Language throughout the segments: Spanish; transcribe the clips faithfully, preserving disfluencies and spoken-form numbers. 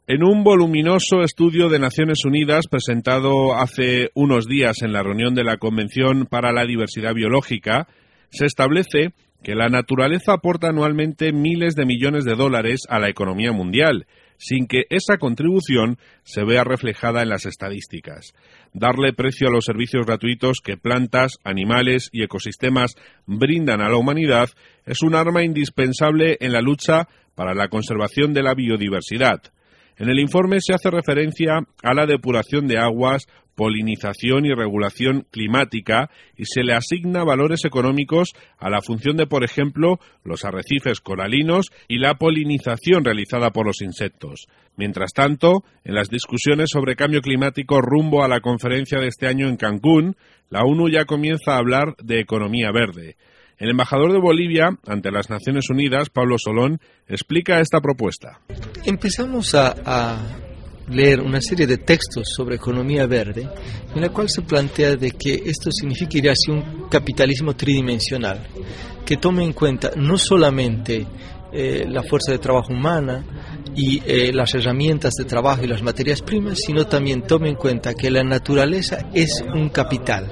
En un voluminoso estudio de Naciones Unidas presentado hace unos días en la reunión de la Convención para la Diversidad Biológica, se establece que la naturaleza aporta anualmente miles de millones de dólares a la economía mundial, sin que esa contribución se vea reflejada en las estadísticas. Darle precio a los servicios gratuitos que plantas, animales y ecosistemas brindan a la humanidad es un arma indispensable en la lucha para la conservación de la biodiversidad. En el informe se hace referencia a la depuración de aguas, polinización y regulación climática y se le asigna valores económicos a la función de, por ejemplo, los arrecifes coralinos y la polinización realizada por los insectos. Mientras tanto, en las discusiones sobre cambio climático rumbo a la conferencia de este año en Cancún, la ONU ya comienza a hablar de economía verde. El embajador de Bolivia ante las Naciones Unidas, Pablo Solón, explica esta propuesta. Empezamos a, a leer una serie de textos sobre economía verde, en la cual se plantea de que esto significaría así un capitalismo tridimensional, que tome en cuenta no solamente eh, la fuerza de trabajo humana y eh, las herramientas de trabajo y las materias primas, sino también tome en cuenta que la naturaleza es un capital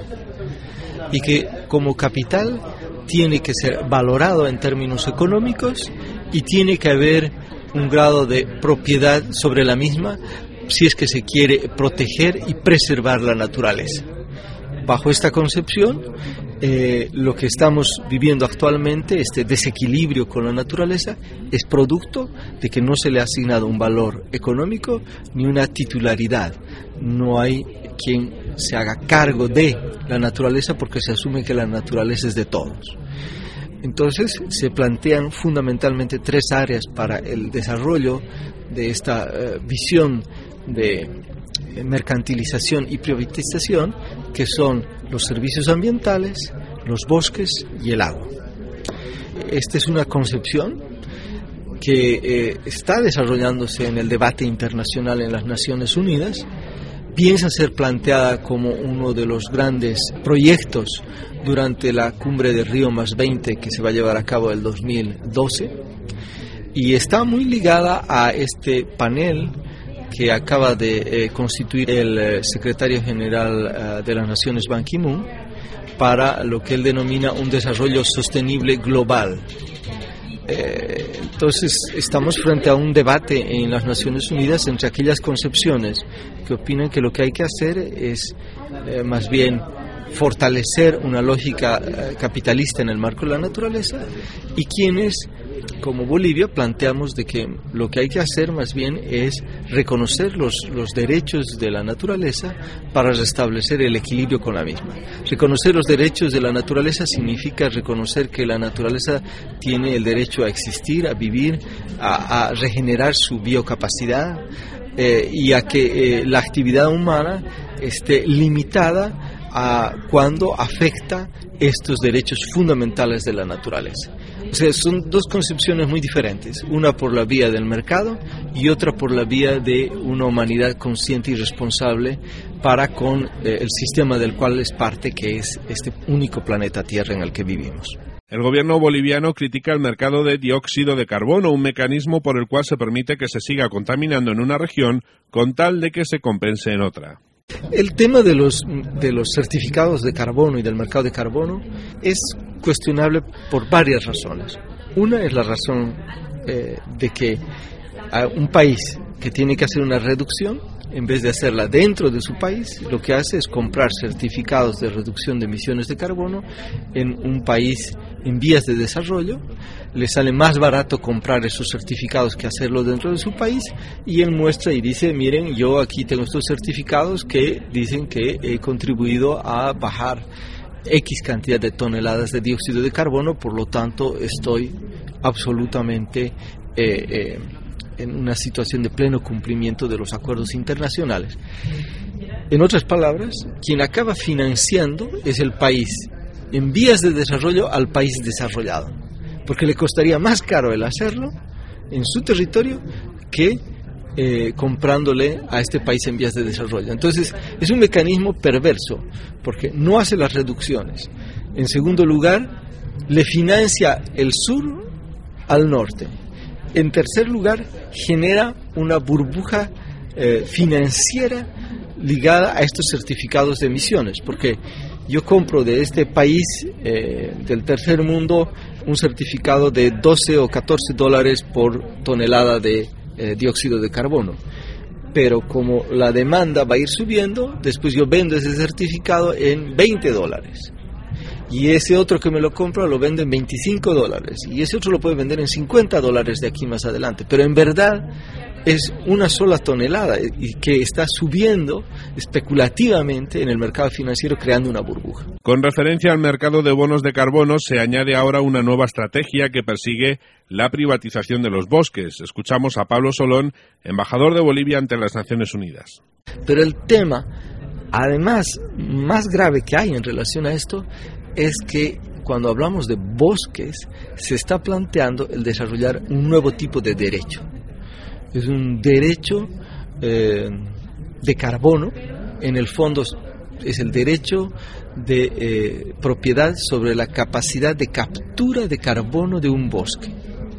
y que como capital tiene que ser valorado en términos económicos y tiene que haber un grado de propiedad sobre la misma si es que se quiere proteger y preservar la naturaleza. Bajo esta concepción, eh, lo que estamos viviendo actualmente, este desequilibrio con la naturaleza, es producto de que no se le ha asignado un valor económico ni una titularidad. No hay quien se haga cargo de la naturaleza porque se asume que la naturaleza es de todos. Entonces se plantean fundamentalmente tres áreas para el desarrollo de esta uh, visión de mercantilización y privatización, que son los servicios ambientales, los bosques y el agua. Esta es una concepción que eh, está desarrollándose en el debate internacional en las Naciones Unidas. Piensa ser planteada como uno de los grandes proyectos durante la cumbre de Río más veinte que se va a llevar a cabo el dos mil doce y está muy ligada a este panel que acaba de eh, constituir el eh, secretario general uh, de las Naciones, Ban Ki-moon, para lo que él denomina un desarrollo sostenible global. Eh, entonces estamos frente a un debate en las Naciones Unidas entre aquellas concepciones que opinan que lo que hay que hacer es eh, más bien fortalecer una lógica eh, capitalista en el marco de la naturaleza, y quienes, como Bolivia, planteamos de que lo que hay que hacer más bien es reconocer los, los derechos de la naturaleza para restablecer el equilibrio con la misma. Reconocer los derechos de la naturaleza significa reconocer que la naturaleza tiene el derecho a existir, a vivir, a, a regenerar su biocapacidad eh, y a que eh, la actividad humana esté limitada a cuando afecta estos derechos fundamentales de la naturaleza. O sea, son dos concepciones muy diferentes, una por la vía del mercado y otra por la vía de una humanidad consciente y responsable para con eh, el sistema del cual es parte, que es este único planeta Tierra en el que vivimos. El gobierno boliviano critica el mercado de dióxido de carbono, un mecanismo por el cual se permite que se siga contaminando en una región con tal de que se compense en otra. El tema de los, de los certificados de carbono y del mercado de carbono es cuestionable por varias razones. Una es la razón eh, de que a un país que tiene que hacer una reducción, en vez de hacerla dentro de su país, lo que hace es comprar certificados de reducción de emisiones de carbono en un país en vías de desarrollo. Le sale más barato comprar esos certificados que hacerlo dentro de su país, y él muestra y dice: miren, yo aquí tengo estos certificados que dicen que he contribuido a bajar X cantidad de toneladas de dióxido de carbono, por lo tanto estoy absolutamente eh, eh, en una situación de pleno cumplimiento de los acuerdos internacionales. En otras palabras, quien acaba financiando es el país en vías de desarrollo al país desarrollado, porque le costaría más caro el hacerlo en su territorio que eh, comprándole a este país en vías de desarrollo. Entonces es un mecanismo perverso, porque no hace las reducciones. En segundo lugar, le financia el sur al norte. En tercer lugar, genera una burbuja eh, financiera ligada a estos certificados de emisiones, porque yo compro de este país eh, del tercer mundo un certificado de doce o catorce dólares por tonelada de eh, dióxido de carbono. Pero como la demanda va a ir subiendo, después yo vendo ese certificado en veinte dólares. Y ese otro que me lo compra lo vende en veinticinco dólares. Y ese otro lo puede vender en cincuenta dólares de aquí más adelante. Pero en verdad es una sola tonelada y que está subiendo especulativamente en el mercado financiero, creando una burbuja. Con referencia al mercado de bonos de carbono, se añade ahora una nueva estrategia que persigue la privatización de los bosques. Escuchamos a Pablo Solón, embajador de Bolivia ante las Naciones Unidas. Pero el tema, además, más grave que hay en relación a esto, es que cuando hablamos de bosques, se está planteando el desarrollar un nuevo tipo de derecho. Es un derecho eh, de carbono, en el fondo es el derecho de eh, propiedad sobre la capacidad de captura de carbono de un bosque.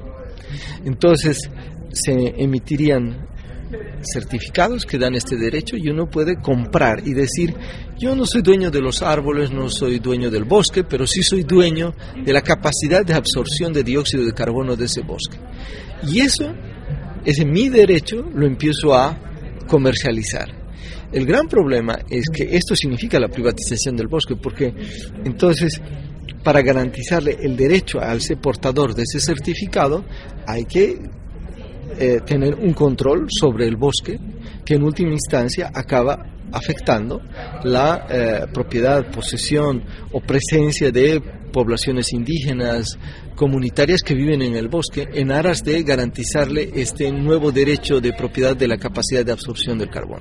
Entonces se emitirían certificados que dan este derecho y uno puede comprar y decir: yo no soy dueño de los árboles, no soy dueño del bosque, pero sí soy dueño de la capacidad de absorción de dióxido de carbono de ese bosque. Y eso, ese mi derecho, lo empiezo a comercializar. El gran problema es que esto significa la privatización del bosque, porque entonces, para garantizarle el derecho al ser portador de ese certificado, hay que eh, tener un control sobre el bosque, que en última instancia acaba afectando la eh, propiedad, posesión o presencia de poblaciones indígenas, comunitarias que viven en el bosque, en aras de garantizarle este nuevo derecho de propiedad de la capacidad de absorción del carbono.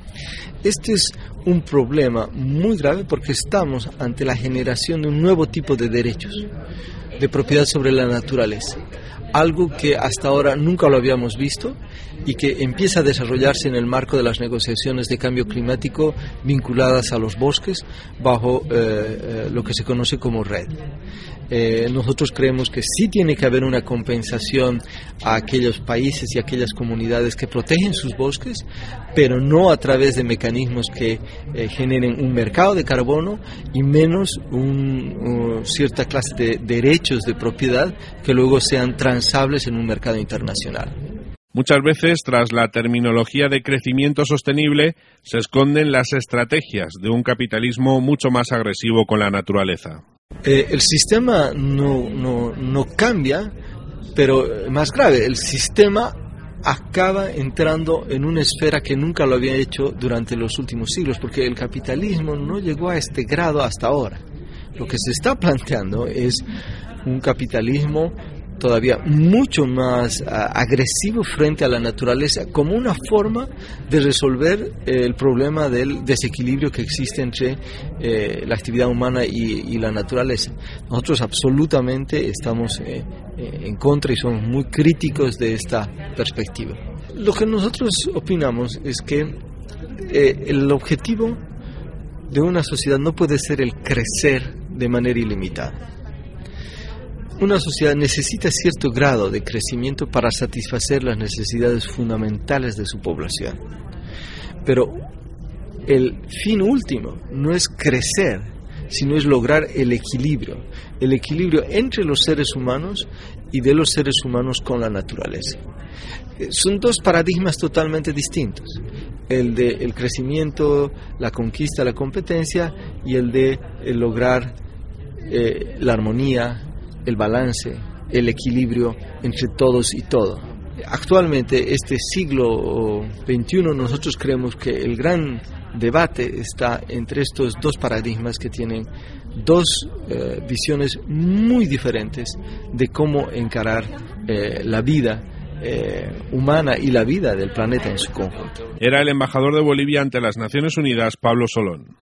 Este es un problema muy grave porque estamos ante la generación de un nuevo tipo de derechos de propiedad sobre la naturaleza, algo que hasta ahora nunca lo habíamos visto y que empieza a desarrollarse en el marco de las negociaciones de cambio climático vinculadas a los bosques bajo eh, eh, lo que se conoce como REDD. Eh, nosotros creemos que sí tiene que haber una compensación a aquellos países y aquellas comunidades que protegen sus bosques, pero no a través de mecanismos que eh, generen un mercado de carbono y menos un, uh, cierta clase de derechos de propiedad que luego sean transables en un mercado internacional. Muchas veces, tras la terminología de crecimiento sostenible, se esconden las estrategias de un capitalismo mucho más agresivo con la naturaleza. Eh, el sistema no, no, no cambia, pero más grave, el sistema acaba entrando en una esfera que nunca lo había hecho durante los últimos siglos, porque el capitalismo no llegó a este grado hasta ahora. Lo que se está planteando es un capitalismo todavía mucho más uh, agresivo frente a la naturaleza, como una forma de resolver eh, el problema del desequilibrio que existe entre eh, la actividad humana y, y la naturaleza. Nosotros absolutamente estamos eh, eh, en contra y somos muy críticos de esta perspectiva. Lo que nosotros opinamos es que eh, el objetivo de una sociedad no puede ser el crecer de manera ilimitada. Una sociedad necesita cierto grado de crecimiento para satisfacer las necesidades fundamentales de su población. Pero el fin último no es crecer, sino es lograr el equilibrio, el equilibrio entre los seres humanos y de los seres humanos con la naturaleza. Son dos paradigmas totalmente distintos, el de el crecimiento, la conquista, la competencia, y el de el lograr eh, la armonía, el balance, el equilibrio entre todos y todo. Actualmente, este siglo veintiuno, nosotros creemos que el gran debate está entre estos dos paradigmas que tienen dos eh, visiones muy diferentes de cómo encarar eh, la vida eh, humana y la vida del planeta en su conjunto. Era el embajador de Bolivia ante las Naciones Unidas, Pablo Solón.